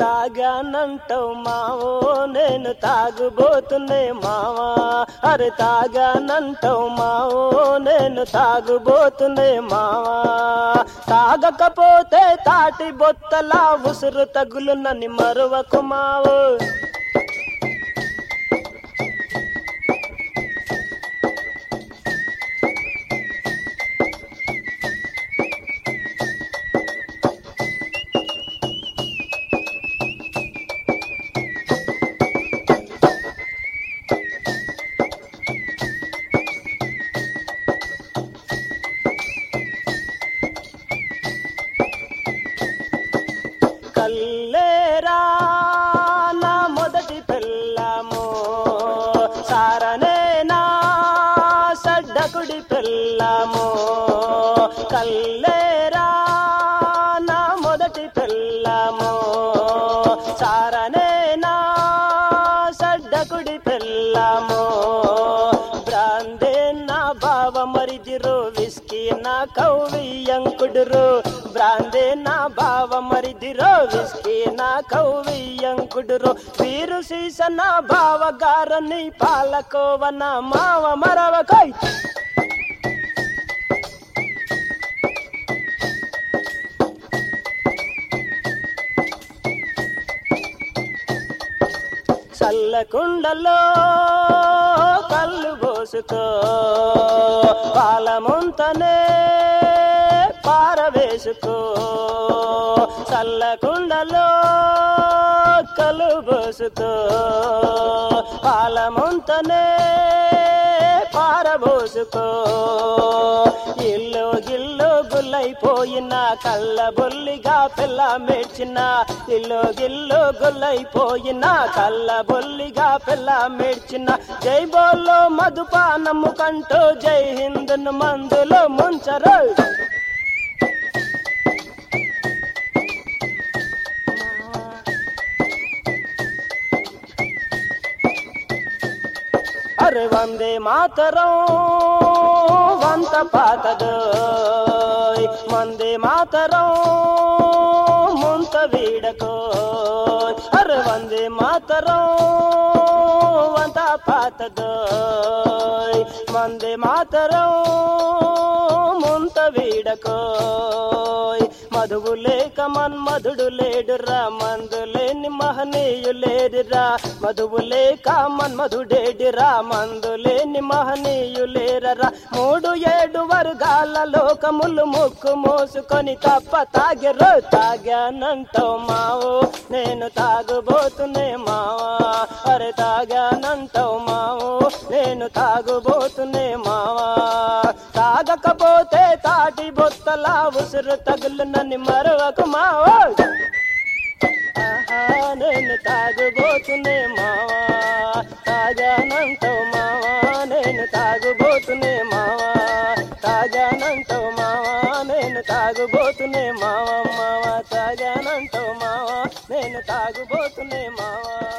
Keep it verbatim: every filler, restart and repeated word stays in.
తాగానంటావు Mao నేను తాగుబోతున్నే మావా, అరే తాగానంటావు మావో నేను తాగుబోతున్నే మావా. తాగకపోతే తాటి బొత్తలా ఉసురు తగులునని మరువకు మావో. కల్లేరా నా మొదటి పెళ్ళాము, సారనే నా సడ్డకుడి పెళ్ళాము. కల్లేరా నా మొదటి పెళ్ళాము, సారనే నా సడ్డకుడి పెళ్ళాము. బ్రాందే నా బావ మరిదిరు, విస్కీ నా కౌవియంకుడురు. బ్రాందే నా బావ మరిదిరో, విస్కీ నా కౌవియంకుడురు. వీరు సీస నా బావ గారని, పాలకోవ నా మావ మరవకై. చల్లకుండలో కళ్ళు పోసుకో, పాలముంతనే పారవేసుకో. చల్లకుండలో కళ్ళు పోసుకో, పాలముంతనే పారబోసుకో. ఇల్లు గిల్లు గుల్లైపోయిన కళ్ళ బొల్లిగా పిల్ల మేడ్చిన, ఇల్లు గిల్లు గుల్లైపోయిన కళ్ళ బొల్లిగా పిల్ల మేడ్చిన. జై బోలో మధుపానము కంటూ జై హిందును మందులో ముంచరు. అరే వందే మాతరం వంత పాతదోయ్, వందే మాతరం ముంత వీడకోయ్. అరే వందే మాతరం వంత పాతదోయ్, వందే మాతరం ముంత వీడకోయ్. మధువు లేక మన్మధుడు లేడురా, మందు లేని మహనీయు లేదురా. మధువు లేక మన్మధుడేడిరా, మందు లేని మహనీయు లేరరా. మూడు ఏడు వర్గాల లోకములు ముక్కు మోసుకొని తప్ప తాగెరో. తాగానంటావు మావో నేను తాగుబోతున్నే మావా, అరే తాగానంటావు మావో నేను తాగుబోతున్నే మావా. తాగకపోతే తాటి బొత్తలా ఉసురు తగులునని మరవకు మావో. ఆహా నేను తాగుబోతున్నే మావా, తాగానంటావు మావా నేను తాగుబోతున్నే మావా. తాగానంటావు మావా నేను తాగుబోతున్నే మావా, మావా తాగానంటావు మావా నేను తాగుబోతున్నే మావా.